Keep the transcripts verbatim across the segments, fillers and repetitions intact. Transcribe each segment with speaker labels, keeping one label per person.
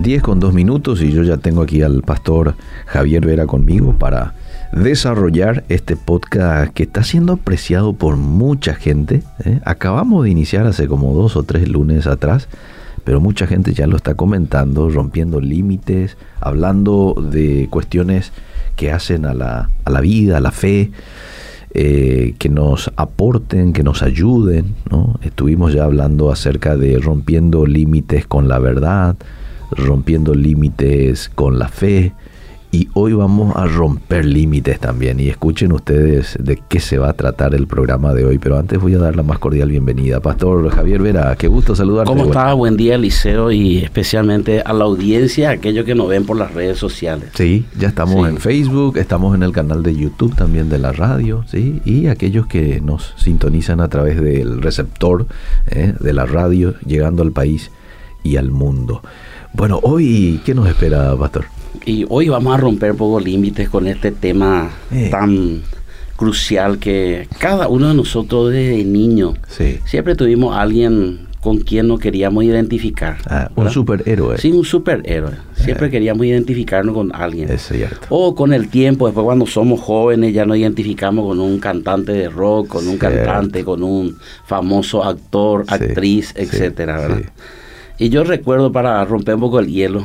Speaker 1: diez con dos minutos y yo ya tengo aquí al pastor Javier Vera conmigo para desarrollar este podcast que está siendo apreciado por mucha gente. ¿eh? Acabamos de iniciar hace como dos o tres lunes atrás, pero mucha gente ya lo está comentando, rompiendo límites, hablando de cuestiones que hacen a la, a la vida, a la fe, eh, que nos aporten, que nos ayuden, ¿no? Estuvimos ya hablando acerca de rompiendo límites con la verdad, rompiendo límites con la fe, y hoy vamos a romper límites también. Y escuchen ustedes de qué se va a tratar el programa de hoy. Pero antes voy a dar la más cordial bienvenida. Pastor Javier Vera, qué gusto saludarte.
Speaker 2: ¿Cómo estás? Buen día, Eliseo, y especialmente a la audiencia, aquellos que nos ven por las redes sociales.
Speaker 1: Sí, ya estamos
Speaker 2: sí.
Speaker 1: en Facebook, estamos en el canal de YouTube también de la radio, ¿sí? Y aquellos que nos sintonizan a través del receptor ¿eh? de la radio, llegando al país y al mundo. Bueno, hoy, ¿qué nos espera, pastor?
Speaker 2: Y hoy vamos a romper pocos límites con este tema eh. tan crucial que cada uno de nosotros desde niño
Speaker 1: sí.
Speaker 2: siempre tuvimos a alguien con quien nos queríamos identificar.
Speaker 1: Ah, un superhéroe.
Speaker 2: Sí, un superhéroe. Siempre eh. queríamos identificarnos con alguien.
Speaker 1: Es cierto.
Speaker 2: O con el tiempo, después cuando somos jóvenes ya nos identificamos con un cantante de rock, con un cierto. cantante, con un famoso actor, sí. actriz, etcétera, sí. ¿verdad? Sí. Y yo recuerdo, para romper un poco el hielo,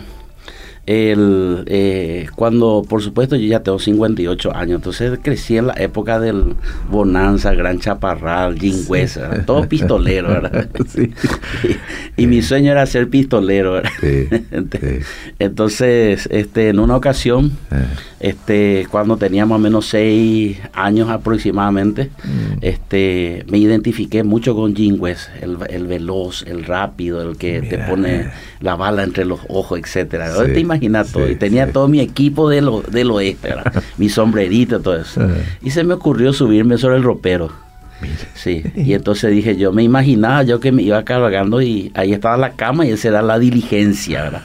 Speaker 2: El, eh, cuando, por supuesto, yo ya tengo cincuenta y ocho años, entonces crecí en la época del Bonanza, Gran Chaparral, Jingüez, todo pistolero, ¿verdad? Sí. Y, y mi sueño era ser pistolero, ¿verdad? Sí. Sí. Entonces, este, en una ocasión, este, cuando tenía más o menos seis años aproximadamente, mm. este, me identifiqué mucho con Jingüez, el, el veloz, el rápido, el que Mira. te pone la bala entre los ojos, etcétera. Sí. Te imaginas todo. Sí, y tenía sí. todo mi equipo de lo, del oeste, ¿verdad? Mi sombrerito, todo eso. Uh-huh. Y se me ocurrió subirme sobre el ropero. Mira. Sí. Y entonces dije, yo me imaginaba yo que me iba cargando y ahí estaba la cama y esa era la diligencia, ¿verdad?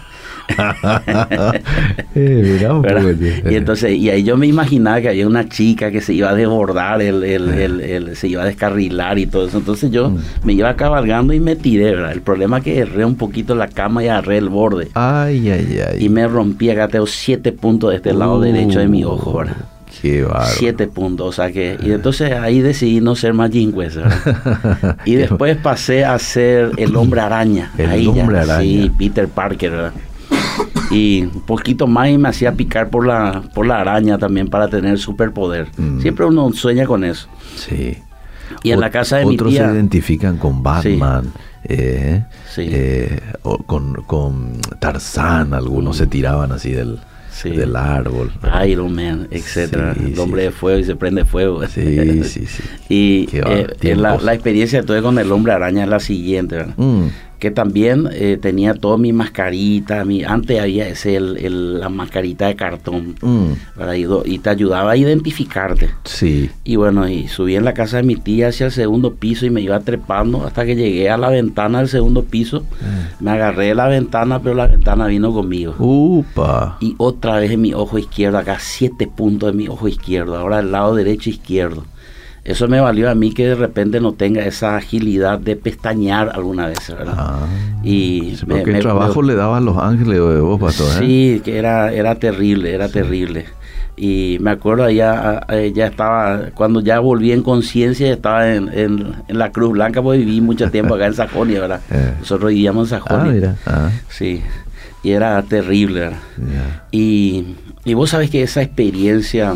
Speaker 2: eh, mira, pues, y entonces y ahí yo me imaginaba que había una chica que se iba a desbordar el, el, eh. el, el, se iba a descarrilar y todo eso, entonces yo mm. me iba cabalgando y me tiré, ¿verdad? El problema es que erré un poquito la cama y agarré el borde,
Speaker 1: ay, ay, ay.
Speaker 2: y me rompí. Acá tengo siete puntos de este uh, lado derecho de mi ojo, ¿verdad?
Speaker 1: Qué bárbaro.
Speaker 2: Siete puntos, o sea que, y entonces ahí decidí no ser más Jingüez, ¿verdad? Y después pasé a ser el hombre araña.
Speaker 1: El
Speaker 2: ahí
Speaker 1: hombre
Speaker 2: ya,
Speaker 1: araña.
Speaker 2: Sí, Peter Parker, ¿verdad? Y un poquito más y me hacía picar por la por la araña también para tener superpoder. Mm. Siempre uno sueña con eso.
Speaker 1: Sí.
Speaker 2: Y en
Speaker 1: o,
Speaker 2: la casa de mi tía...
Speaker 1: Otros se identifican con Batman, sí. Eh,
Speaker 2: sí.
Speaker 1: Eh, o con, con Tarzán, algunos mm. se tiraban así del... Sí. del árbol,
Speaker 2: ¿verdad? Iron Man, etcétera, sí, el hombre sí. de fuego y se prende fuego.
Speaker 1: Sí, sí, sí.
Speaker 2: Y eh, la, la experiencia que tuve con el hombre araña es la siguiente, ¿verdad? Mm. Que también eh, tenía toda mi mascarita, mi, antes había ese el, el, la mascarita de cartón, mm. ¿verdad? Y, y te ayudaba a identificarte.
Speaker 1: Sí.
Speaker 2: Y bueno, y subí en la casa de mi tía hacia el segundo piso y me iba trepando hasta que llegué a la ventana del segundo piso. Mm. Me agarré de la ventana, pero la ventana vino conmigo.
Speaker 1: Upa.
Speaker 2: Y otra vez en mi ojo izquierdo, acá siete puntos de mi ojo izquierdo, ahora el lado derecho izquierdo. Eso me valió a mí que de repente no tenga esa agilidad de pestañear alguna vez, ¿verdad? Ah,
Speaker 1: y sí, me, ¿qué me, trabajo me, le daban los ángeles de vos, pastor?
Speaker 2: Sí, ¿eh? que era, era terrible, era sí. terrible. Y me acuerdo, ya, ya estaba, cuando ya volví en conciencia, estaba en, en, en la Cruz Blanca, porque viví mucho tiempo acá en Sajonia, ¿verdad? Eh. Nosotros vivíamos en Sajonia.
Speaker 1: Ah, mira. Ah.
Speaker 2: Sí, y era terrible, ¿verdad?
Speaker 1: Yeah.
Speaker 2: Y, y vos sabés que esa experiencia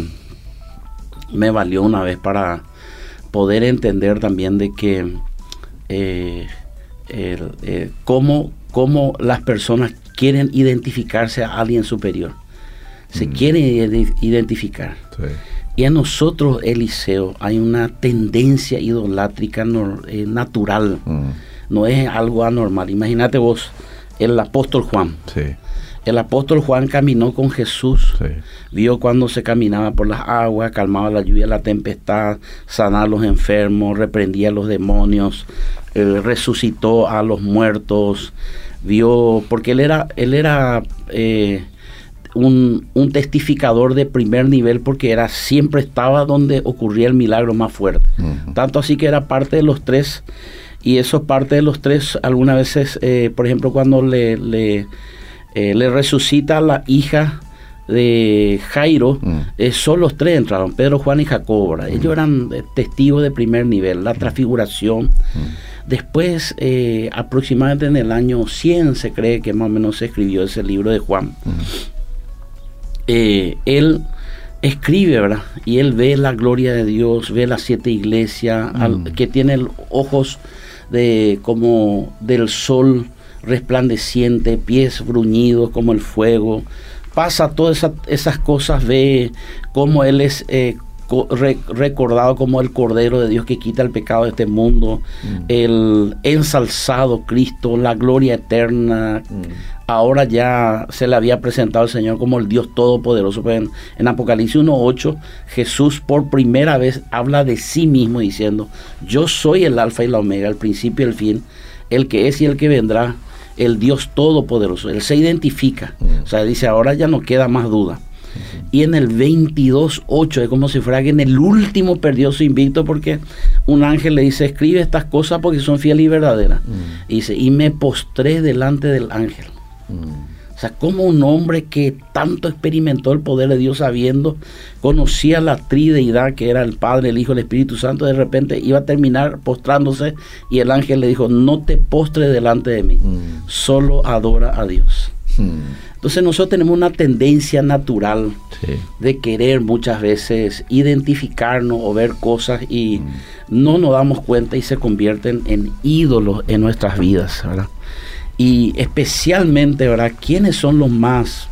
Speaker 2: me valió una vez para poder entender también de que eh, el, eh, cómo, cómo las personas quieren identificarse a alguien superior. Se mm. quieren identificar. Sí. Y en nosotros, Eliseo, hay una tendencia idolátrica no, eh, natural. Mm. No es algo anormal. Imagínate vos, el apóstol Juan.
Speaker 1: Sí.
Speaker 2: El apóstol Juan caminó con Jesús,
Speaker 1: sí.
Speaker 2: vio cuando se caminaba por las aguas, calmaba la lluvia, la tempestad, sanaba a los enfermos, reprendía a los demonios, eh, resucitó a los muertos, vio, porque él era, él era eh, un, un testificador de primer nivel, porque era siempre estaba donde ocurría el milagro más fuerte. Uh-huh. Tanto así que era parte de los tres, y eso parte de los tres, algunas veces, eh, por ejemplo, cuando le... le eh, le resucita a la hija de Jairo. Mm. Eh, son los tres entraron, Pedro, Juan y Jacobo. Mm. Ellos eran eh, testigos de primer nivel, la transfiguración. Mm. Después, eh, aproximadamente en el año cien, se cree que más o menos se escribió ese libro de Juan. Mm. Eh, él escribe, ¿verdad? Y él ve la gloria de Dios, ve las siete iglesias, mm. al, que tienen ojos de como del sol resplandeciente, pies bruñidos como el fuego. Pasa todas esa, esas cosas, ve cómo él es eh, co- re- recordado como el Cordero de Dios que quita el pecado de este mundo, mm. el ensalzado Cristo, la gloria eterna. Mm. Ahora ya se le había presentado al Señor como el Dios Todopoderoso. En, en Apocalipsis uno ocho, Jesús por primera vez habla de sí mismo diciendo: yo soy el alfa y la omega, el principio y el fin, el que es y el que vendrá, el Dios Todopoderoso. Él se identifica, mm. o sea, dice, ahora ya no queda más duda. Mm-hmm. Y en el veintidós ocho es como si fuera que en el último perdió su invicto, porque un ángel le dice: escribe estas cosas porque son fieles y verdaderas. Mm. Y dice: y me postré delante del ángel. Mm. O sea, como un hombre que tanto experimentó el poder de Dios, sabiendo, conocía la trideidad que era el Padre, el Hijo, el Espíritu Santo, de repente iba a terminar postrándose y el ángel le dijo: no te postres delante de mí, mm. solo adora a Dios. Mm. Entonces nosotros tenemos una tendencia natural, sí, de querer muchas veces identificarnos o ver cosas y mm. no nos damos cuenta y se convierten en ídolos en nuestras vidas, ¿verdad? Y especialmente, ¿verdad?, ¿quiénes son los más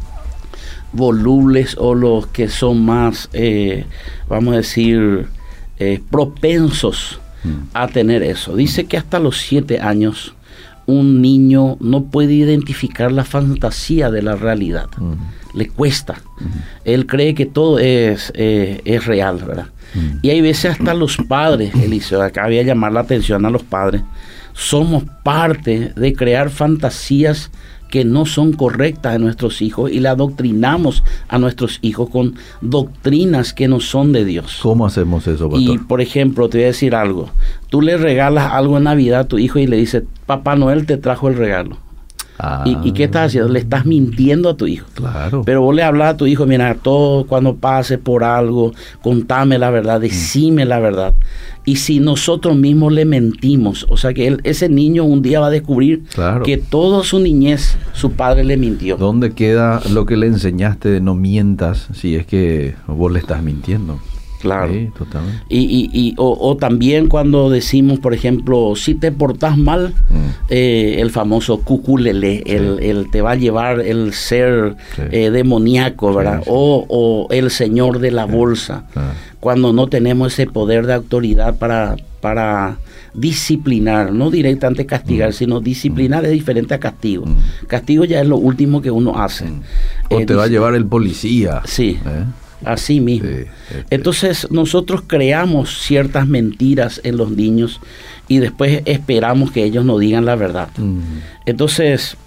Speaker 2: volubles o los que son más, eh, vamos a decir, eh, propensos mm. a tener eso? Dice que hasta los siete años un niño no puede identificar la fantasía de la realidad. Mm. Le cuesta. Mm. Él cree que todo es, eh, es real, ¿verdad? Mm. Y hay veces hasta los padres, Eliseo, acá voy a llamar la atención a los padres, somos parte de crear fantasías que no son correctas en nuestros hijos y la adoctrinamos a nuestros hijos con doctrinas que no son de Dios.
Speaker 1: ¿Cómo hacemos eso, pastor?
Speaker 2: Y, por ejemplo, te voy a decir algo. Tú le regalas algo en Navidad a tu hijo y le dices: Papá Noel te trajo el regalo. Ah. ¿Y, ¿Y qué estás haciendo? Le estás mintiendo a tu hijo. Claro. Pero vos le hablas a tu hijo: mira, todo cuando pase por algo, contame la verdad, decime mm. la verdad. Y si nosotros mismos le mentimos, o sea que él, ese niño un día va a descubrir, claro, que toda su niñez su padre le mintió.
Speaker 1: ¿Dónde queda lo que le enseñaste de no mientas si es que vos le estás mintiendo?
Speaker 2: Claro. Sí, totalmente. Y, y, y, o, o también cuando decimos, por ejemplo, si te portás mal, mm. eh, el famoso cuculele, sí, el, el te va a llevar el ser sí. eh, demoníaco, ¿verdad? Sí, sí. O, o el señor de la sí. bolsa. Sí. Cuando no tenemos ese poder de autoridad para, para disciplinar, no directamente castigar, mm. sino disciplinar mm. es diferente a castigo. Mm. Castigo ya es lo último que uno hace.
Speaker 1: Mm. O eh, te va a llevar el policía.
Speaker 2: Sí. ¿Eh? Así mismo. Sí, este. Entonces nosotros creamos ciertas mentiras en los niños y después esperamos que ellos nos digan la verdad. Mm. Entonces,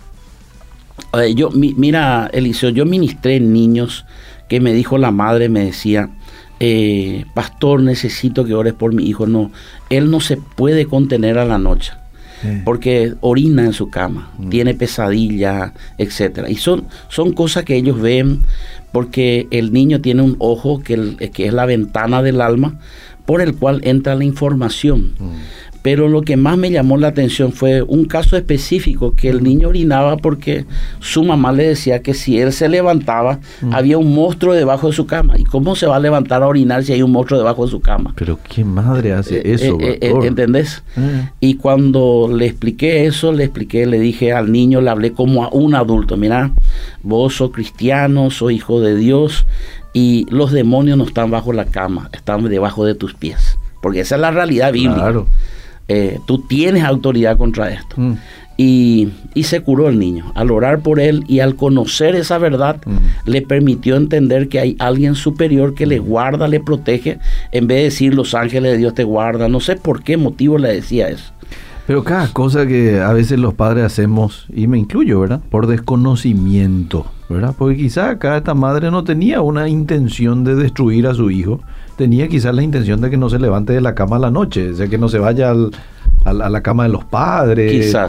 Speaker 2: eh, yo mi, mira, Eliseo, yo ministré en niños que me dijo la madre, me decía: eh, pastor, necesito que ores por mi hijo. No, él no se puede contener a la noche. Sí. Porque orina en su cama, mm. tiene pesadillas, etcétera. Y son, son cosas que ellos ven, porque el niño tiene un ojo que, el, que es la ventana del alma por el cual entra la información. Mm. Pero lo que más me llamó la atención fue un caso específico, que el niño orinaba porque su mamá le decía que si él se levantaba, mm. había un monstruo debajo de su cama. ¿Y cómo se va a levantar a orinar si hay un monstruo debajo de su cama?
Speaker 1: Pero ¿qué madre hace eh, eso?
Speaker 2: Eh, eh, ¿Entendés? Eh. Y cuando le expliqué eso, le expliqué, le dije al niño, le hablé como a un adulto: mira, vos sos cristiano, sos hijo de Dios, y los demonios no están bajo la cama, están debajo de tus pies. Porque esa es la realidad bíblica. Claro. Eh, tú tienes autoridad contra esto. Mm. Y, y se curó el niño. Al orar por él y al conocer esa verdad, mm. le permitió entender que hay alguien superior que le guarda, le protege, en vez de decir los ángeles de Dios te guardan. No sé por qué motivo le decía eso.
Speaker 1: Pero cada cosa que a veces los padres hacemos, y me incluyo, ¿verdad?, por desconocimiento, ¿verdad? Porque quizá acá esta madre no tenía una intención de destruir a su hijo, tenía quizás la intención de que no se levante de la cama a la noche, o sea, que no se vaya al, al, a la cama de los padres.
Speaker 2: Quizás.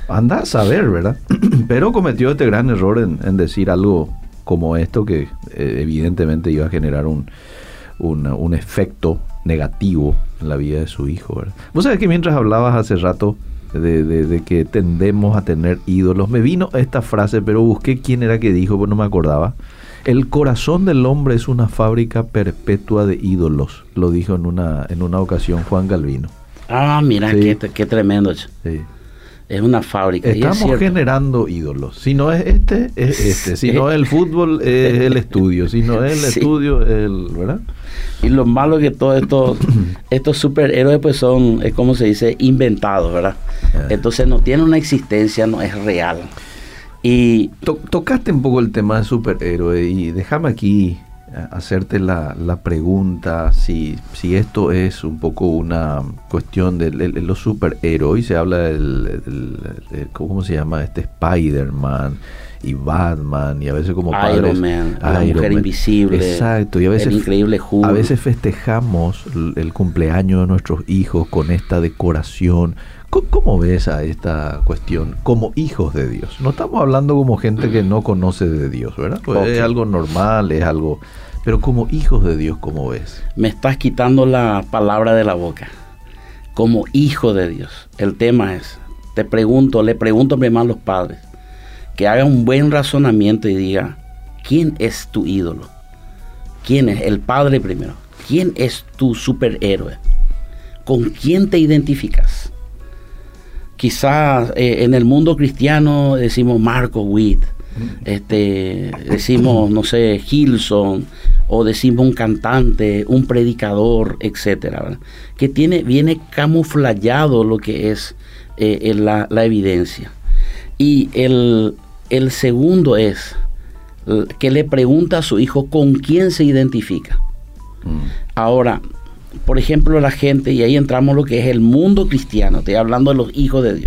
Speaker 1: anda a saber, ¿verdad? Pero cometió este gran error en, en decir algo como esto que eh, evidentemente iba a generar un, un, un efecto negativo en la vida de su hijo, ¿verdad? Vos sabés que mientras hablabas hace rato de, de, de que tendemos a tener ídolos, me vino esta frase, pero busqué quién era que dijo, pues no me acordaba. El corazón del hombre es una fábrica perpetua de ídolos, lo dijo en una, en una ocasión Juan Galvino.
Speaker 2: Ah, mira, sí. qué, qué tremendo. Sí. Es una fábrica.
Speaker 1: Estamos
Speaker 2: y es
Speaker 1: generando ídolos. Si no es este, es este. Si no es el fútbol, es el estudio. Si no es el sí. estudio, es el, ¿verdad?
Speaker 2: Y lo malo que todos estos, estos superhéroes pues son, es como se dice, inventados, ¿verdad? Yeah. Entonces no tienen una existencia, no es real. Y
Speaker 1: to- tocaste un poco el tema de superhéroe y déjame aquí hacerte la, la pregunta si, si esto es un poco una cuestión de, de, de los superhéroes. Hoy se habla del, del, del ¿cómo se llama? Este Spider-Man y Batman y a veces como padres,
Speaker 2: Iron Man, la mujer Man. invisible,
Speaker 1: exacto, y a veces
Speaker 2: el increíble Hulk.
Speaker 1: A veces festejamos el cumpleaños de nuestros hijos con esta decoración. ¿Cómo, cómo ves a esta cuestión como hijos de Dios? No estamos hablando como gente que no conoce de Dios, ¿verdad? Pues okay. Es algo normal, es algo... Pero como hijos de Dios, ¿cómo ves?
Speaker 2: Me estás quitando la palabra de la boca. Como hijo de Dios. El tema es, te pregunto, le pregunto primero a los padres, que hagan un buen razonamiento y diga, ¿quién es tu ídolo? ¿Quién es? El padre primero. ¿Quién es tu superhéroe? ¿Con quién te identificas? Quizás eh, en el mundo cristiano decimos Marco Witt, este, decimos, no sé, Hilson, o decimos un cantante, un predicador, etcétera, ¿verdad? Que tiene, viene camuflado lo que es eh, la, la evidencia. Y el, el segundo es que le pregunta a su hijo con quién se identifica. Mm. Ahora, por ejemplo, la gente, y ahí entramos lo que es el mundo cristiano, estoy hablando de los hijos de Dios,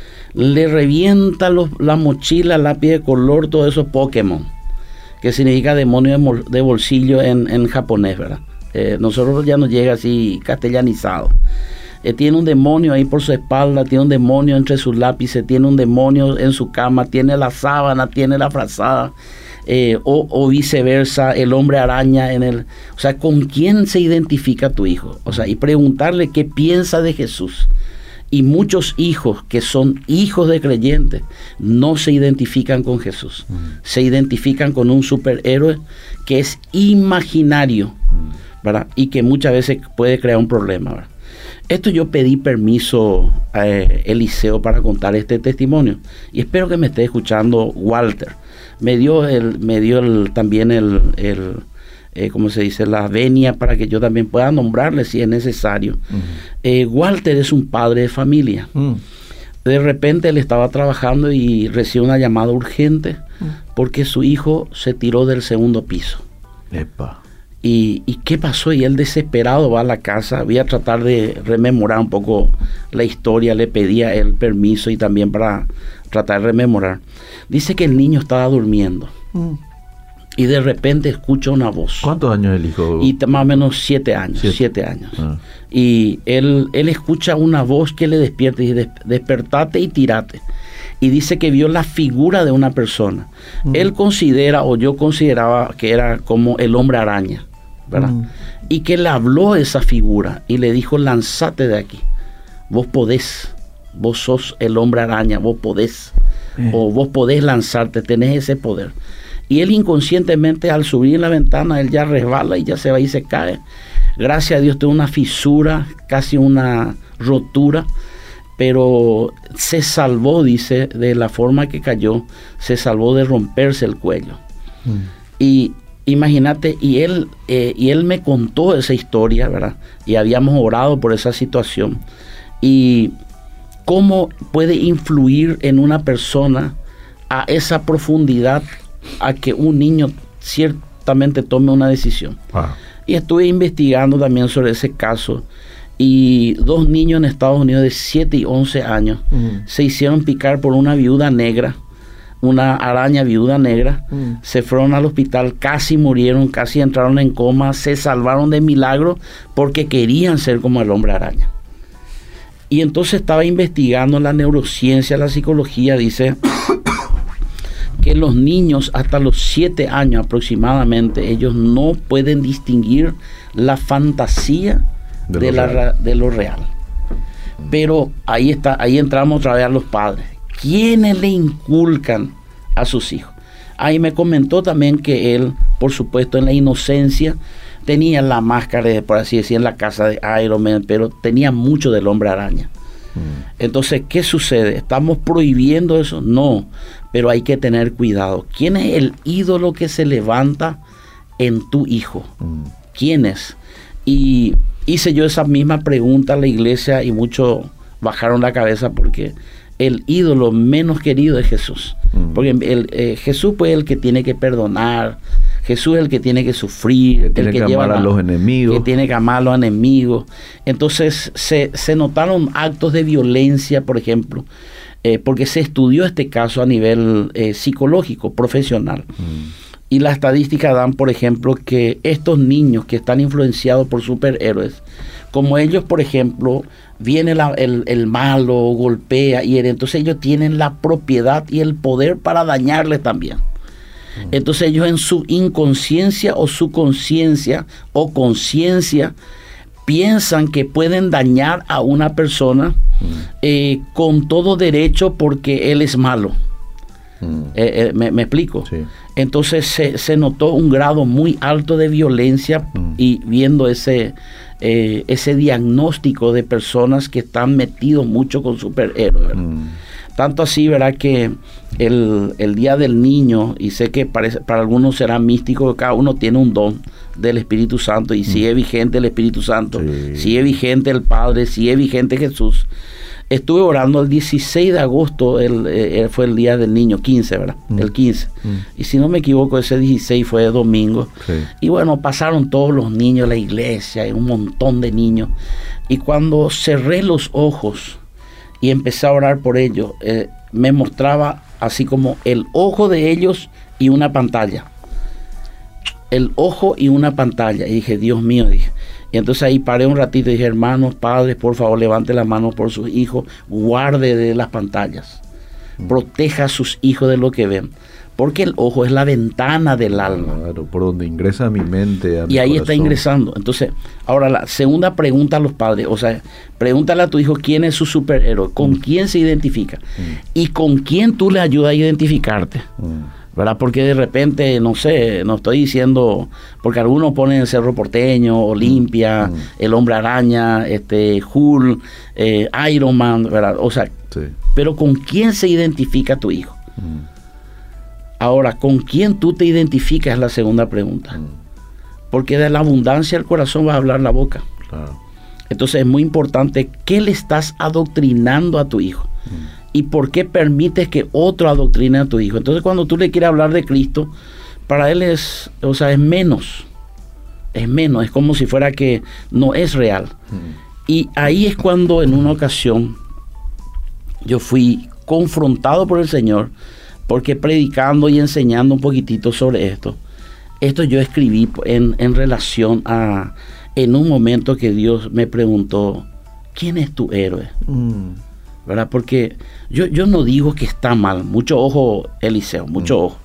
Speaker 2: le revienta los, la mochila, lápiz de color, todos esos Pokémon, que significa demonio de, de bolsillo en, en japonés, ¿verdad? Eh, nosotros ya nos llega así castellanizado. Eh, tiene un demonio ahí por su espalda, tiene un demonio entre sus lápices, tiene un demonio en su cama, tiene la sábana, tiene la frazada. Eh, o, o viceversa, el hombre araña en el... O sea, ¿con quién se identifica tu hijo? O sea, y preguntarle qué piensa de Jesús. Y muchos hijos que son hijos de creyentes no se identifican con Jesús. Mm. Se identifican con un superhéroe que es imaginario, ¿verdad? Y que muchas veces puede crear un problema, ¿verdad? Esto yo pedí permiso a eh, Eliseo para contar este testimonio. Y espero que me esté escuchando Walter. Me dio el, me dio el, también el, el eh, ¿cómo se dice? La venia para que yo también pueda nombrarle si es necesario. Uh-huh. eh, Walter es un padre de familia. Uh-huh. De repente él estaba trabajando y recibe una llamada urgente uh-huh. porque su hijo se tiró del segundo piso.
Speaker 1: Epa.
Speaker 2: Y, ¿Y qué pasó? Y él desesperado va a la casa. Voy a tratar de rememorar un poco la historia. Le pedía el permiso y también para tratar de rememorar. Dice que el niño estaba durmiendo. Mm. Y de repente escucha una voz.
Speaker 1: ¿Cuántos años el hijo?
Speaker 2: Y más o menos siete años. Siete, siete años. Ah. Y él, él escucha una voz que le despierta y dice, despertate y tirate. Y dice que vio la figura de una persona. Mm. Él considera, o yo consideraba que era como el hombre araña, ¿verdad? Mm. Y que le habló esa figura y le dijo, lanzate de aquí. Vos podés. Vos sos el hombre araña, vos podés. Eh. O vos podés lanzarte, tenés ese poder. Y él inconscientemente al subir en la ventana, él ya resbala y ya se va y se cae. Gracias a Dios tuvo una fisura, casi una rotura, pero se salvó, dice, de la forma que cayó, se salvó de romperse el cuello. Mm. Y imagínate, y él, eh, y él me contó esa historia, ¿verdad? Y habíamos orado por esa situación. Y cómo puede influir en una persona a esa profundidad a que un niño ciertamente tome una decisión. Wow. Y estuve investigando también sobre ese caso y dos niños en Estados Unidos de siete y once años uh-huh. se hicieron picar por una viuda negra, una araña viuda negra, uh-huh. se fueron al hospital, casi murieron, casi entraron en coma, se salvaron de milagro porque querían ser como el hombre araña. Y entonces estaba investigando la neurociencia, la psicología, dice que los niños hasta los siete años aproximadamente, ellos no pueden distinguir la fantasía de, de, la, de lo real. Pero ahí está, ahí entramos otra vez a los padres. ¿Quiénes le inculcan a sus hijos? Ahí me comentó también que él, por supuesto, en la inocencia, tenía la máscara, de, por así decir, en la casa de Iron Man, pero tenía mucho del Hombre Araña. Mm. Entonces, ¿qué sucede? ¿Estamos prohibiendo eso? No, pero hay que tener cuidado. ¿Quién es el ídolo que se levanta en tu hijo? Mm. ¿Quién es? Y hice yo esa misma pregunta a la iglesia y muchos bajaron la cabeza porque el ídolo menos querido es Jesús. Mm. Porque el, eh, Jesús pues, es el que tiene que perdonar, Jesús es el que tiene que sufrir,
Speaker 1: que tiene
Speaker 2: el que,
Speaker 1: que
Speaker 2: lleva
Speaker 1: amar a los enemigos.
Speaker 2: Que tiene que amar a los enemigos. Entonces se, se notaron actos de violencia, por ejemplo, eh, porque se estudió este caso a nivel eh, psicológico, profesional. Mm. Y las estadísticas dan, por ejemplo, que estos niños que están influenciados por superhéroes, como ellos, por ejemplo, viene la, el, el malo, golpea, y entonces ellos tienen la propiedad y el poder para dañarles también. Entonces ellos en su inconsciencia o su conciencia o conciencia piensan que pueden dañar a una persona eh, con todo derecho porque él es malo. Mm. Eh, eh, me, me explico. Sí. Entonces se, se notó un grado muy alto de violencia mm. y viendo ese, eh, ese diagnóstico de personas que están metidos mucho con superhéroes. Mm. Tanto así, ¿verdad? Que el, el Día del Niño, y sé que parece, para algunos será místico, cada uno tiene un don del Espíritu Santo, y mm. sigue vigente el Espíritu Santo, sí. sigue vigente el Padre, sigue vigente Jesús. Estuve orando el dieciséis de agosto, el, eh, fue el Día del Niño, quince, ¿verdad? Mm. El quince. Mm. Y si no me equivoco, ese dieciséis fue domingo. Sí. Y bueno, pasaron todos los niños a la iglesia, un montón de niños. Y cuando cerré los ojos y empecé a orar por ellos, eh, me mostraba así como el ojo de ellos y una pantalla. El ojo y una pantalla. Y dije, Dios mío, dije. Y entonces ahí paré un ratito y dije, hermanos, padres, por favor, levante las manos por sus hijos, guarde de las pantallas, mm. proteja a sus hijos de lo que ven. Porque el ojo es la ventana del alma.
Speaker 1: Claro, por donde ingresa mi mente, a mi
Speaker 2: Y ahí
Speaker 1: corazón.
Speaker 2: está ingresando. Entonces, ahora la segunda pregunta a los padres, o sea, pregúntale a tu hijo quién es su superhéroe, con mm. quién se identifica mm. y con quién tú le ayudas a identificarte. Mm. ¿Verdad? Porque de repente, no sé, no estoy diciendo, porque algunos ponen el Cerro Porteño, Olimpia, mm. el Hombre Araña, este, Hulk, eh, Iron Man, ¿verdad? O sea, sí. pero ¿con quién se identifica tu hijo? Mm. Ahora, ¿con quién tú te identificas? Es la segunda pregunta. Mm. Porque de la abundancia del corazón va a hablar la boca. Claro. Entonces es muy importante qué le estás adoctrinando a tu hijo. Mm. ¿Y por qué permites que otro adoctrine a tu hijo? Entonces cuando tú le quieres hablar de Cristo, para él es, o sea, es menos. Es menos, es como si fuera que no es real. Mm. Y ahí es cuando en una ocasión yo fui confrontado por el Señor, porque predicando y enseñando un poquitito sobre esto, esto yo escribí en, en relación a, en un momento que Dios me preguntó, ¿quién es tu héroe? Mm. ¿Verdad? Porque yo, yo no digo que está mal, mucho ojo, Eliseo, mucho mm. ojo.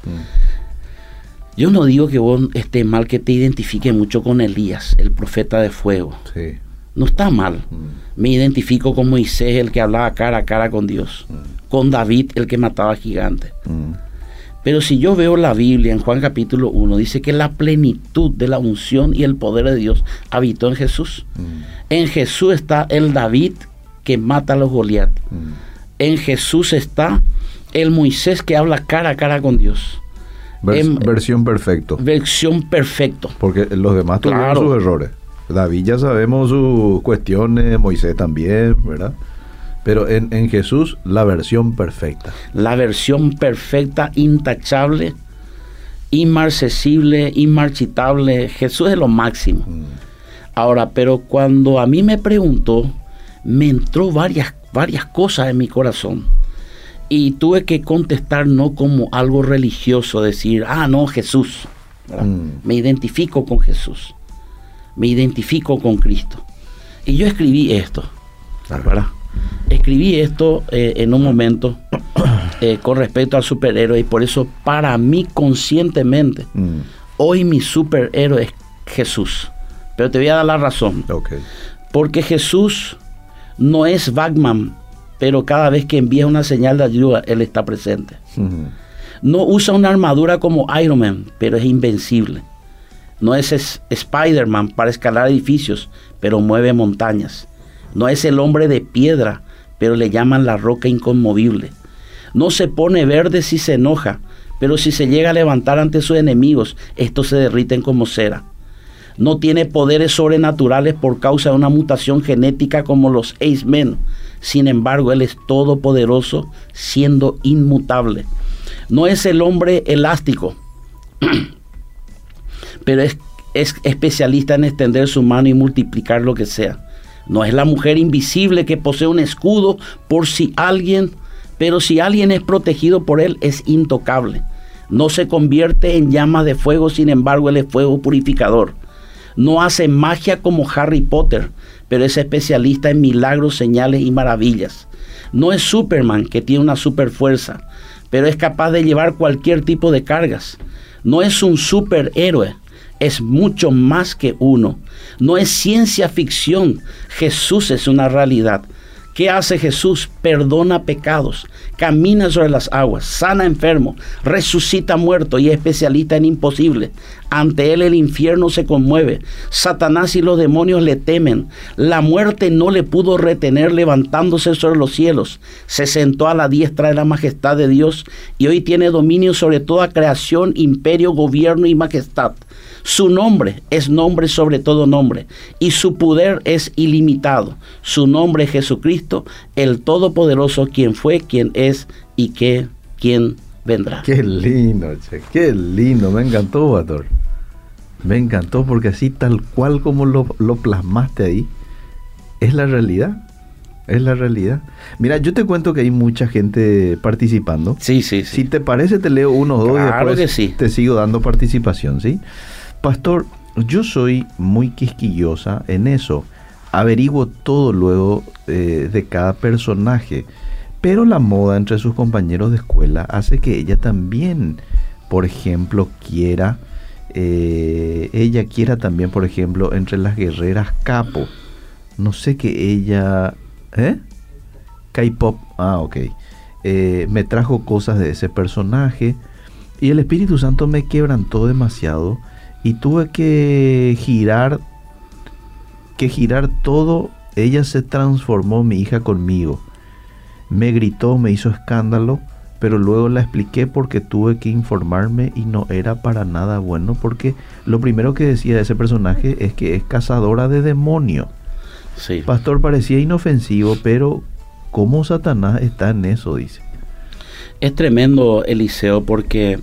Speaker 2: Mm. Yo no digo que vos esté mal que te identifique mucho con Elías, el profeta de fuego. Sí. No está mal. Mm. Me identifico con Moisés, el que hablaba cara a cara con Dios. Mm. Con David, el que mataba gigantes. Mm. Pero si yo veo la Biblia en Juan capítulo uno, dice que la plenitud de la unción y el poder de Dios habitó en Jesús. Mm. En Jesús está el David que mata a los Goliat. Mm. En Jesús está el Moisés que habla cara a cara con Dios.
Speaker 1: Vers en, versión perfecto.
Speaker 2: Versión perfecto.
Speaker 1: Porque los demás tuvieron claro. sus errores. David ya sabemos sus cuestiones, Moisés también, ¿verdad? Pero en, en Jesús, la versión perfecta.
Speaker 2: La versión perfecta, intachable, inmarcesible, inmarchitable. Jesús es lo máximo. Mm. Ahora, pero cuando a mí me preguntó, me entró varias, varias cosas en mi corazón. Y tuve que contestar no como algo religioso, decir, ah, no, Jesús. Mm. Me identifico con Jesús. Me identifico con Cristo. Y yo escribí esto, ¿verdad? escribí esto eh, en un momento eh, con respecto al superhéroe, y por eso para mí conscientemente, mm. hoy mi superhéroe es Jesús. Pero te voy a dar la razón.
Speaker 1: Okay.
Speaker 2: Porque Jesús no es Batman, pero cada vez que envía una señal de ayuda, Él está presente. Mm. No usa una armadura como Iron Man, pero es invencible. No es, es Spider-Man para escalar edificios, pero mueve montañas. No es el hombre de piedra, pero le llaman la roca inconmovible. No se pone verde si se enoja, pero si se llega a levantar ante sus enemigos, estos se derriten como cera. No tiene poderes sobrenaturales por causa de una mutación genética como los X-Men. Sin embargo, Él es todopoderoso, siendo inmutable. No es el hombre elástico, pero es, es especialista en extender su mano y multiplicar lo que sea. No es la mujer invisible que posee un escudo por si alguien, pero si alguien es protegido por Él, es intocable. No se convierte en llamas de fuego, sin embargo, Él es fuego purificador. No hace magia como Harry Potter, pero es especialista en milagros, señales y maravillas. No es Superman, que tiene una super fuerza, pero es capaz de llevar cualquier tipo de cargas. No es un superhéroe, es mucho más que uno. No es ciencia ficción, Jesús es una realidad. ¿Qué hace Jesús? Perdona pecados, camina sobre las aguas, sana enfermos, resucita muertos y es especialista en imposible. Ante Él el infierno se conmueve, Satanás y los demonios le temen. La muerte no le pudo retener levantándose sobre los cielos. Se sentó a la diestra de la majestad de Dios y hoy tiene dominio sobre toda creación, imperio, gobierno y majestad. Su nombre es nombre sobre todo nombre, y su poder es ilimitado. Su nombre es Jesucristo, el Todopoderoso, quien fue, quien es y que quien vendrá.
Speaker 1: Qué lindo, che, qué lindo, me encantó, Pastor. Me encantó porque así tal cual como lo, lo plasmaste ahí, es la realidad. Es la realidad. Mira, yo te cuento que hay mucha gente participando.
Speaker 2: Sí, sí, sí.
Speaker 1: Si te parece, te leo uno o dos
Speaker 2: claro
Speaker 1: y después
Speaker 2: que sí.
Speaker 1: te sigo dando participación, ¿sí? Pastor, yo soy muy quisquillosa en eso. Averiguo todo luego eh, de cada personaje. Pero la moda entre sus compañeros de escuela hace que ella también, por ejemplo, quiera... Eh, ella quiera también, por ejemplo, entre las guerreras Capo. No sé que ella... ¿Eh? K-pop. Ah, ok. Eh, me trajo cosas de ese personaje. Y el Espíritu Santo me quebrantó demasiado. Y tuve que girar, que girar todo. Ella se transformó, mi hija, conmigo. Me gritó, me hizo escándalo, pero luego la expliqué porque tuve que informarme y no era para nada bueno, porque lo primero que decía de ese personaje es que es cazadora de demonios.
Speaker 2: Sí.
Speaker 1: Pastor, parecía inofensivo, pero ¿cómo Satanás está en eso? Dice.
Speaker 2: Es tremendo, Eliseo, porque...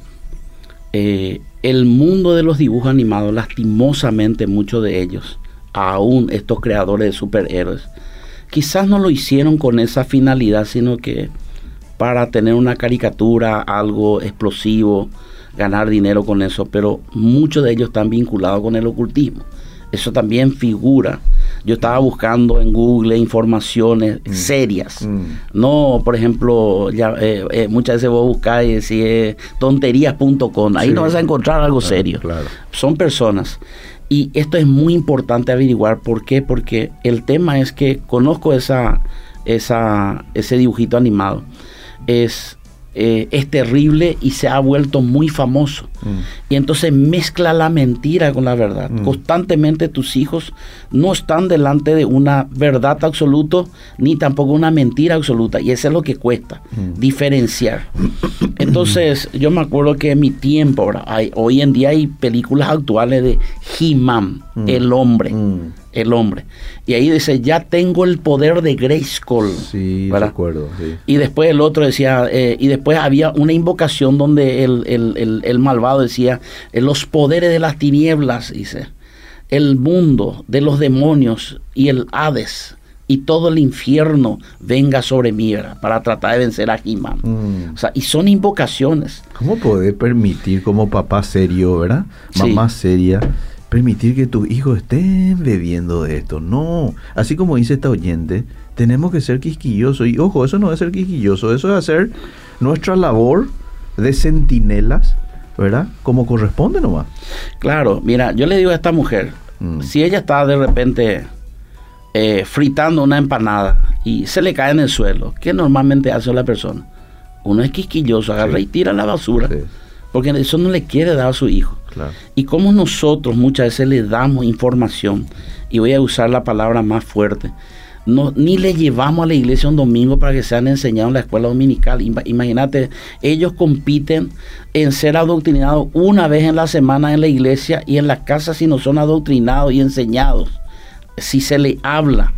Speaker 2: Eh, el mundo de los dibujos animados, lastimosamente muchos de ellos, aún estos creadores de superhéroes, quizás no lo hicieron con esa finalidad, sino que para tener una caricatura, algo explosivo, ganar dinero con eso, pero muchos de ellos están vinculados con el ocultismo. Eso también figura. Yo estaba buscando en Google informaciones mm. serias. Mm. No, por ejemplo, ya, eh, eh, muchas veces vos buscás y decís eh, tonterías punto com. Ahí sí. No vas a encontrar algo claro, serio.
Speaker 1: Claro.
Speaker 2: Son personas. Y esto es muy importante averiguar. ¿Por qué? Porque el tema es que conozco esa, esa, ese dibujito animado. Es... Eh, es terrible y se ha vuelto muy famoso. Mm. Y entonces mezcla la mentira con la verdad. Mm. Constantemente tus hijos no están delante de una verdad absoluta ni tampoco una mentira absoluta. Y eso es lo que cuesta, mm. diferenciar. Entonces yo me acuerdo que en mi tiempo, ahora, hay, hoy en día hay películas actuales de He-Man, mm. el hombre. Mm. El hombre. Y ahí dice, ya tengo el poder de Grayskull.
Speaker 1: Sí,
Speaker 2: ¿verdad?
Speaker 1: recuerdo. Sí.
Speaker 2: Y después el otro decía, eh, y después había una invocación donde el, el, el, el malvado decía, eh, los poderes de las tinieblas, dice, el mundo de los demonios y el Hades y todo el infierno venga sobre mí, ¿verdad? Para tratar de vencer a He-Man. Mm. O sea, y son invocaciones.
Speaker 1: ¿Cómo podés permitir como papá serio, ¿verdad? Mamá sí. seria, permitir que tus hijos estén bebiendo de esto? No, así como dice esta oyente, tenemos que ser quisquillosos. Y ojo, eso no es ser quisquilloso, eso es hacer nuestra labor de centinelas, ¿verdad? Como corresponde nomás.
Speaker 2: Claro, mira, yo le digo a esta mujer, mm. si ella está de repente eh, fritando una empanada y se le cae en el suelo, ¿qué normalmente hace la persona? Uno es quisquilloso, agarra sí. y tira la basura, sí. porque eso no le quiere dar a su hijo.
Speaker 1: Claro.
Speaker 2: Y como nosotros muchas veces le damos información, y voy a usar la palabra más fuerte, no, ni le llevamos a la iglesia un domingo para que sean enseñados en la escuela dominical. Imagínate, ellos compiten en ser adoctrinados una vez en la semana en la iglesia, y en la casa si no son adoctrinados y enseñados, si se le habla,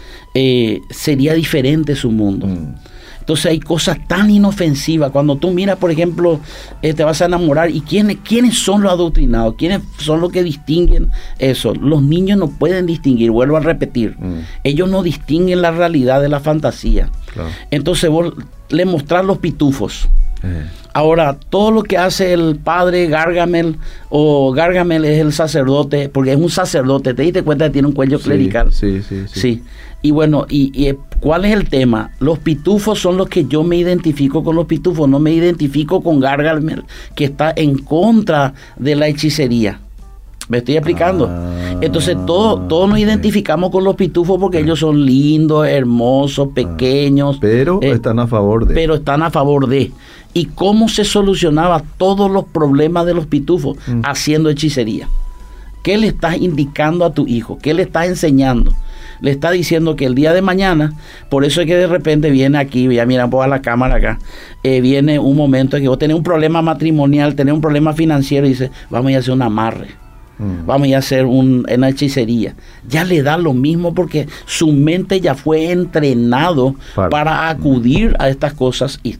Speaker 2: eh, sería diferente su mundo. Mm. Entonces hay cosas tan inofensivas. Cuando tú miras, por ejemplo, eh, te vas a enamorar, y ¿quiénes, quiénes son los adoctrinados? ¿Quiénes son los que distinguen eso? Los niños no pueden distinguir, vuelvo a repetir. Mm. Ellos no distinguen la realidad de la fantasía. Claro. Entonces vos le mostrás los pitufos. Eh. Ahora, todo lo que hace el padre Gargamel, o Gargamel es el sacerdote, porque es un sacerdote, te diste cuenta que tiene un cuello
Speaker 1: sí,
Speaker 2: clerical.
Speaker 1: Sí, sí, sí.
Speaker 2: Sí. Y bueno, y, y ¿cuál es el tema? Los pitufos son los que yo me identifico con los pitufos, no me identifico con Gargamel, que está en contra de la hechicería. ¿Me estoy explicando? Ah, Entonces todos todo nos identificamos con los pitufos porque ellos son lindos, hermosos, pequeños.
Speaker 1: Pero eh, están a favor de.
Speaker 2: Pero están a favor de. ¿Y cómo se solucionaba todos los problemas de los pitufos? Mm. Haciendo hechicería. ¿Qué le estás indicando a tu hijo? ¿Qué le estás enseñando? Le está diciendo que el día de mañana, por eso es que de repente viene aquí, ya mira, ponga la cámara acá, eh, viene un momento en que vos tenés un problema matrimonial, tenés un problema financiero, y dices, vamos a ir a hacer un amarre. Mm. Vamos a ir a hacer un, una hechicería. Ya le da lo mismo porque su mente ya fue entrenado para, para acudir a estas cosas y,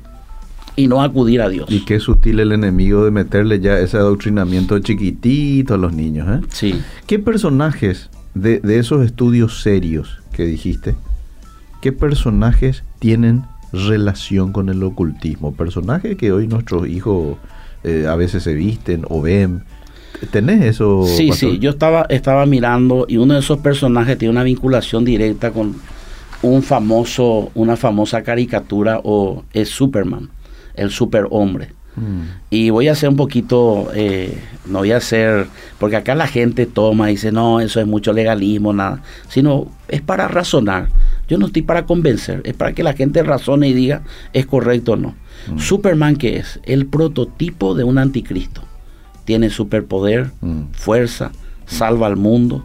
Speaker 2: y no acudir a Dios.
Speaker 1: Y qué sutil el enemigo de meterle ya ese adoctrinamiento chiquitito a los niños, ¿eh?
Speaker 2: Sí.
Speaker 1: ¿Qué personajes de, de esos estudios serios que dijiste, qué personajes tienen relación con el ocultismo? Personajes que hoy nuestros hijos eh, a veces se visten o ven. ¿Tenés eso?
Speaker 2: Sí,
Speaker 1: pastor?
Speaker 2: sí, yo estaba, estaba mirando, y uno de esos personajes tiene una vinculación directa con un famoso, una famosa caricatura, o es Superman, el superhombre. Mm. Y voy a hacer un poquito, eh, no voy a hacer, porque acá la gente toma y dice, no, eso es mucho legalismo, nada, sino es para razonar. Yo no estoy para convencer, es para que la gente razone y diga, es correcto o no. Mm. Superman, ¿qué es? El prototipo de un anticristo. Tiene superpoder, mm. fuerza, salva al mundo,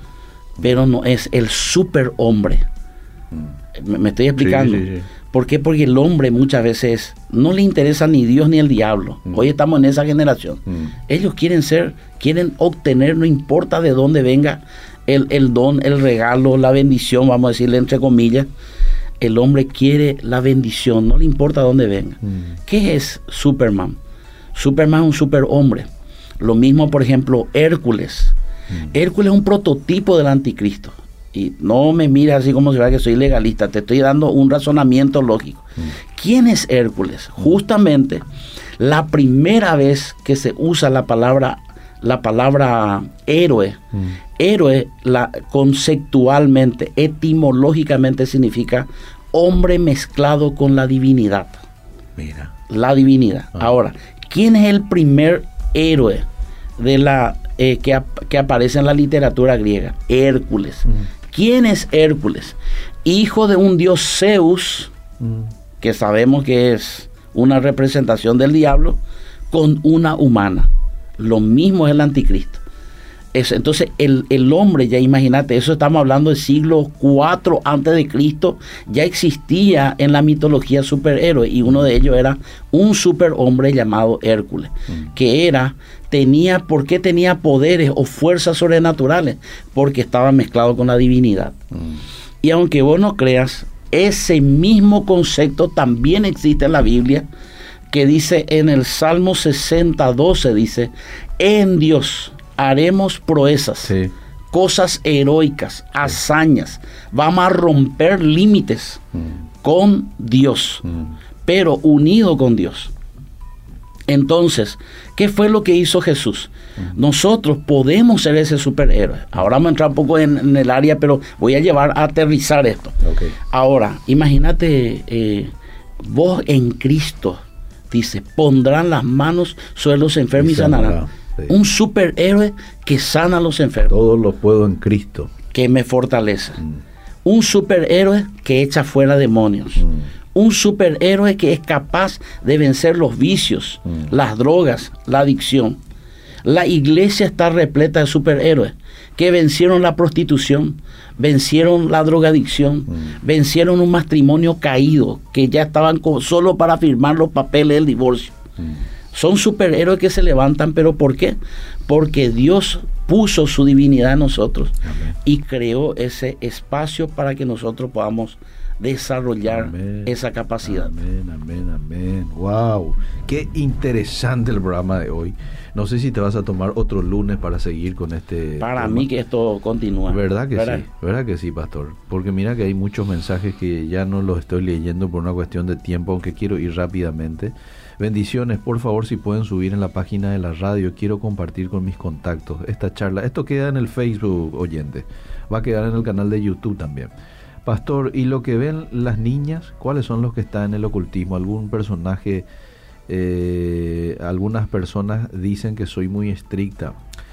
Speaker 2: pero no es el superhombre. Mm. ¿Me, me estoy explicando? Sí, sí, sí. ¿Por qué? Porque el hombre muchas veces no le interesa ni Dios ni el diablo. Mm. Hoy estamos en esa generación. Mm. Ellos quieren ser, quieren obtener, no importa de dónde venga el, el don, el regalo, la bendición, vamos a decirle entre comillas. El hombre quiere la bendición, no le importa dónde venga. Mm. ¿Qué es Superman? Superman es un superhombre. Lo mismo, por ejemplo, Hércules. Mm. Hércules es un prototipo del anticristo. Y no me mires así como si fuera que soy legalista. Te estoy dando un razonamiento lógico. Mm. ¿Quién es Hércules? Mm. Justamente la primera vez que se usa la palabra, la palabra héroe. Mm. Héroe, la, conceptualmente, etimológicamente significa hombre mezclado con la divinidad.
Speaker 1: Mira.
Speaker 2: La divinidad. Ah. Ahora, ¿quién es el primer héroe de la eh, que, que aparece en la literatura griega? Hércules. Mm. ¿Quién es Hércules? Hijo de un dios Zeus, mm. que sabemos que es una representación del diablo, con una humana. Lo mismo es el anticristo. Eso, entonces el, el hombre, ya imagínate, eso estamos hablando del siglo cuatro antes de Cristo, ya existía en la mitología superhéroe, y uno de ellos era un superhombre llamado Hércules, mm. que era, tenía, ¿por qué tenía poderes o fuerzas sobrenaturales? Porque estaba mezclado con la divinidad. Mm. Y aunque vos no creas, ese mismo concepto también existe en la Biblia, que dice en el Salmo sesenta, doce, dice, en Dios haremos proezas, sí. cosas heroicas, sí. hazañas. Vamos a romper límites mm. con Dios, mm. pero unido con Dios. Entonces, ¿qué fue lo que hizo Jesús? Uh-huh. Nosotros podemos ser ese superhéroe. Ahora vamos a entrar un poco en, en el área, pero voy a llevar a aterrizar esto. Okay. Ahora, imagínate, eh, vos en Cristo, dice, pondrán las manos sobre los enfermos y, y sanarán. Sí. Un superhéroe que sana a los enfermos.
Speaker 1: Todo lo puedo en Cristo,
Speaker 2: que me fortalece. Mm. Un superhéroe que echa fuera demonios. Mm. Un superhéroe que es capaz de vencer los vicios, mm. las drogas, la adicción. La iglesia está repleta de superhéroes que vencieron la prostitución, vencieron la drogadicción, mm. vencieron un matrimonio caído, que ya estaban con, solo para firmar los papeles del divorcio. Mm. Son superhéroes que se levantan, ¿pero por qué? Porque Dios puso su divinidad en nosotros. Amén. Y creó ese espacio para que nosotros podamos desarrollar amén. Esa capacidad.
Speaker 1: Amén, amén, amén. Wow, qué interesante el programa de hoy. No sé si te vas a tomar otro lunes para seguir con este
Speaker 2: Para
Speaker 1: tema.
Speaker 2: mí que esto continúa.
Speaker 1: ¿Verdad que ¿verdad? sí? ¿Verdad que sí, pastor? Porque mira que hay muchos mensajes que ya no los estoy leyendo por una cuestión de tiempo, aunque quiero ir rápidamente. Bendiciones, por favor, si pueden subir en la página de la radio, quiero compartir con mis contactos esta charla. Esto queda en el Facebook, oyente. Va a quedar en el canal de YouTube también. Pastor, ¿y lo que ven las niñas? ¿Cuáles son los que están en el ocultismo? ¿Algún personaje? Eh, algunas personas dicen que soy muy estricta.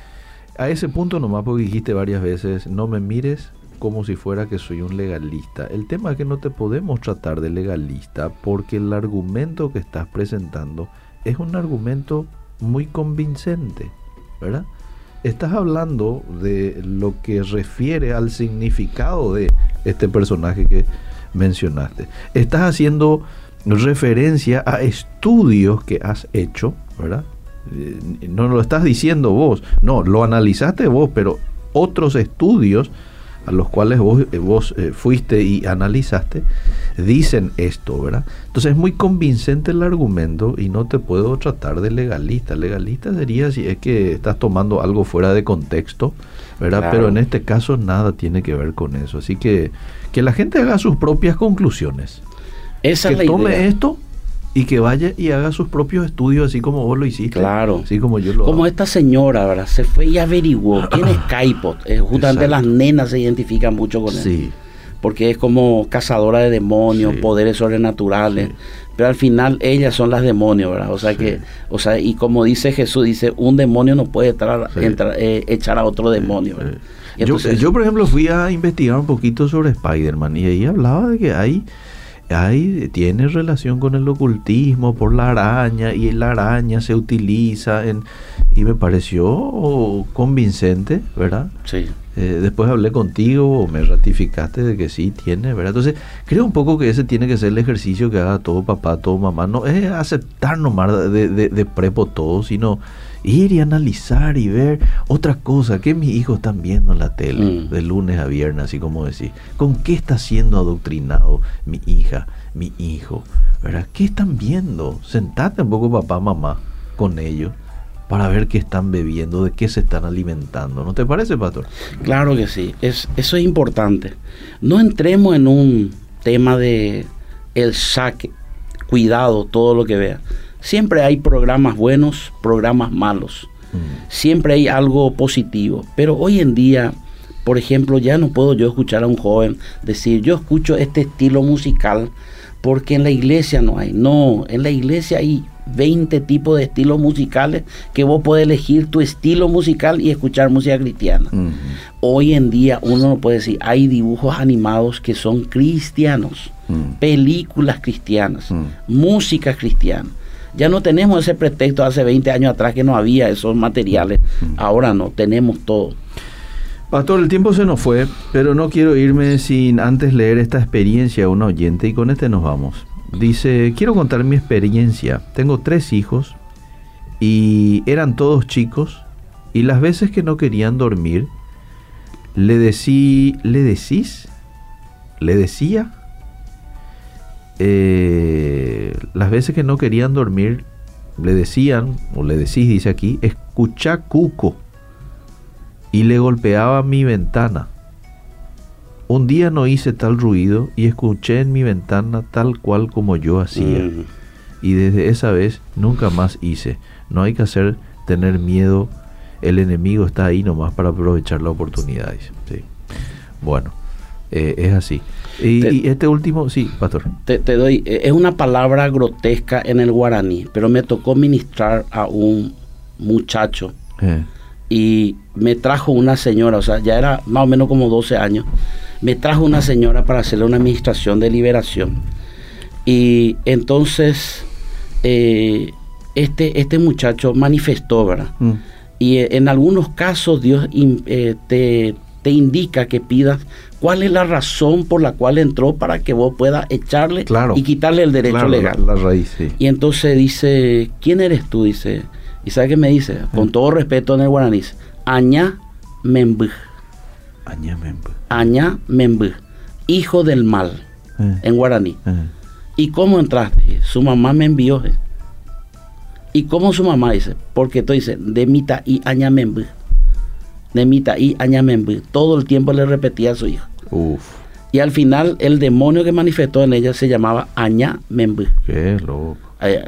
Speaker 1: A ese punto nomás, porque dijiste varias veces, no me mires como si fuera que soy un legalista. El tema es que no te podemos tratar de legalista porque el argumento que estás presentando es un argumento muy convincente, ¿verdad? Estás hablando de lo que refiere al significado de este personaje que mencionaste. Estás haciendo referencia a estudios que has hecho, ¿verdad? No lo estás diciendo vos, no, lo analizaste vos, pero otros estudios a los cuales vos, vos eh, fuiste y analizaste, dicen esto, ¿verdad? Entonces es muy convincente el argumento y no te puedo tratar de legalista. Legalista sería si es que estás tomando algo fuera de contexto, ¿verdad? Claro. Pero en este caso nada tiene que ver con eso. Así que que la gente haga sus propias conclusiones.
Speaker 2: Esa
Speaker 1: que
Speaker 2: es la
Speaker 1: tome
Speaker 2: idea.
Speaker 1: Esto y que vaya y haga sus propios estudios, así como vos lo hiciste.
Speaker 2: Claro.
Speaker 1: Así como yo lo
Speaker 2: Como
Speaker 1: hago.
Speaker 2: esta señora, ¿verdad? Se fue y averiguó quién es Caipot. Eh, justamente
Speaker 1: Exacto.
Speaker 2: las nenas se identifican mucho con él.
Speaker 1: Sí.
Speaker 2: Porque es como cazadora de demonios,
Speaker 1: Sí.
Speaker 2: poderes sobrenaturales.
Speaker 1: Sí.
Speaker 2: Pero al final ellas son las demonios, ¿verdad? O sea
Speaker 1: Sí.
Speaker 2: que, o sea, y como dice Jesús, dice, un demonio no puede entrar,
Speaker 1: Sí.
Speaker 2: entrar eh, echar a otro demonio, ¿verdad?
Speaker 1: Sí.
Speaker 2: Entonces,
Speaker 1: yo, yo, por ejemplo, fui a investigar un poquito sobre Spider-Man y ahí hablaba de que hay, hay tiene relación con el ocultismo por la araña y la araña se utiliza en y me pareció convincente, ¿verdad?
Speaker 2: Sí.
Speaker 1: Eh, después hablé contigo, me ratificaste de que sí tiene, ¿verdad? Entonces creo un poco que ese tiene que ser el ejercicio que haga todo papá, todo mamá. No es aceptar nomás de, de, de prepo todo, sino ir y analizar y ver otra cosa que mis hijos están viendo en la tele mm. de lunes a viernes, así como decís. ¿Con qué está siendo adoctrinado mi hija, mi hijo? ¿Verdad? ¿Qué están viendo? Sentate un poco papá, mamá con ellos para ver qué están bebiendo, de qué se están alimentando. ¿No te parece, pastor?
Speaker 2: Claro que sí. Es, eso es importante. No entremos en un tema de el saque, cuidado, todo lo que vea. Siempre hay programas buenos, programas malos. Mm. Siempre hay algo positivo. Pero hoy en día, por ejemplo, ya no puedo yo escuchar a un joven decir, yo escucho este estilo musical porque en la iglesia no hay. No, en la iglesia hay veinte tipos de estilos musicales que vos podés elegir tu estilo musical y escuchar música cristiana. Mm. Hoy en día uno no puede decir, hay dibujos animados que son cristianos, mm. películas cristianas, mm. música cristiana. Ya no tenemos ese pretexto hace veinte años atrás que no había esos materiales. Mm. Ahora no, tenemos todo.
Speaker 1: Pastor, el tiempo se nos fue, pero no quiero irme sin antes leer esta experiencia a un oyente y con este nos vamos. Dice, quiero contar mi experiencia. Tengo tres hijos y eran todos chicos y las veces que no querían dormir, le decí, ¿le decís? ¿Le decía? Eh, las veces que no querían dormir, le decían, o le decís, dice aquí, escuchá cuco. Y le golpeaba mi ventana. Un día no hice tal ruido y escuché en mi ventana tal cual como yo hacía. Mm. y desde esa vez nunca más hice. No hay que hacer, tener miedo, el enemigo está ahí nomás para aprovechar la oportunidad. Sí. Bueno, eh, es así. Y, te, y este último, sí, pastor.
Speaker 2: Te, te doy, es una palabra grotesca en el guaraní, pero me tocó ministrar a un muchacho eh. y me trajo una señora, o sea, ya era más o menos como doce años, me trajo una señora para hacerle una administración de liberación. Y entonces eh, este, este muchacho manifestó, ¿verdad? Mm. Y eh, en algunos casos Dios eh, te, te indica que pidas cuál es la razón por la cual entró para que vos puedas echarle claro, y quitarle el derecho
Speaker 1: claro,
Speaker 2: legal.
Speaker 1: La, la raíz, sí.
Speaker 2: Y entonces dice, ¿quién eres tú? Dice, ¿y sabe qué me dice? Mm. Con todo respeto en el guaraní, Añá Membuj.
Speaker 1: Añá Membuj.
Speaker 2: Añá Membuj, hijo del mal, eh. en guaraní. Eh. ¿Y cómo entraste? Su mamá me envió. Eh. ¿Y cómo su mamá dice? Porque tú dices, de mita y Añá Membuj. De mita y Añá Membuj. Todo el tiempo le repetía a su hijo.
Speaker 1: Uf.
Speaker 2: Y al final el demonio que manifestó en ella se llamaba Añá Membuj.
Speaker 1: Qué loco.
Speaker 2: Eh,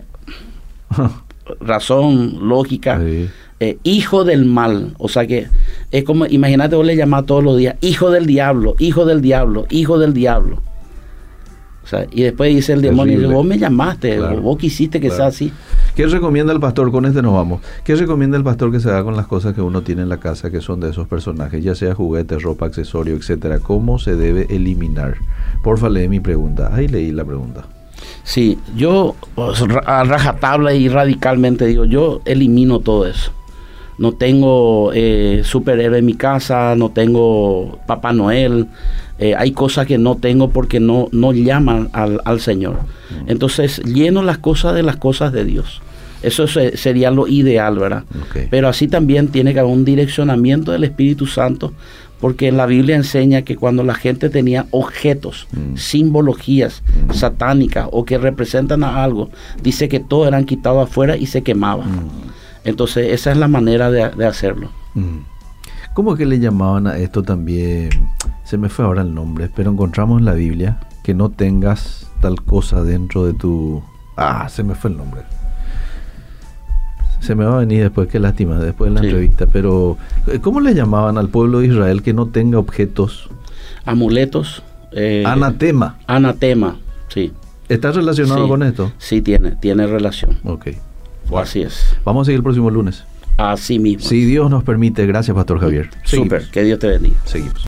Speaker 2: razón, lógica. Sí. Eh, hijo del mal. O sea que es como, imagínate, vos le llamás todos los días, hijo del diablo, hijo del diablo, hijo del diablo. O sea, y después dice el demonio, dice, vos me llamaste, claro, vos quisiste que claro. sea así.
Speaker 1: ¿Qué recomienda el pastor? Con este nos vamos. ¿Qué recomienda el pastor que se haga con las cosas que uno tiene en la casa que son de esos personajes, ya sea juguetes, ropa, accesorio, etcétera? ¿Cómo se debe eliminar? Porfa, lee mi pregunta. Ahí leí la pregunta.
Speaker 2: Sí, yo a rajatabla y radicalmente digo, yo elimino todo eso. No tengo eh, superhéroe en mi casa, no tengo Papá Noel, eh, hay cosas que no tengo porque no, no llaman al, al Señor. Mm. Entonces lleno las cosas de las cosas de Dios. Eso se, sería lo ideal, ¿verdad? Okay. Pero así también tiene que haber un direccionamiento del Espíritu Santo, porque la Biblia enseña que cuando la gente tenía objetos, mm. simbologías mm. satánicas o que representan a algo, dice que todos eran quitados afuera y se quemaban. Mm. Entonces esa es la manera de, de hacerlo.
Speaker 1: ¿Cómo que le llamaban a esto también? Se me fue ahora el nombre, pero encontramos en la Biblia que no tengas tal cosa dentro de tu... Ah, se me fue el nombre. Se me va a venir después, qué lástima, después de la sí. entrevista. Pero ¿cómo le llamaban al pueblo de Israel que no tenga objetos?
Speaker 2: Amuletos.
Speaker 1: Eh, anatema.
Speaker 2: Anatema, sí.
Speaker 1: ¿Está relacionado
Speaker 2: sí.
Speaker 1: con esto?
Speaker 2: Sí, tiene, tiene relación.
Speaker 1: Ok.
Speaker 2: Bueno, así es.
Speaker 1: Vamos a seguir el próximo lunes.
Speaker 2: Así mismo.
Speaker 1: Si Dios nos permite. Gracias, Pastor Javier.
Speaker 2: Súper. Que Dios te bendiga.
Speaker 1: Seguimos.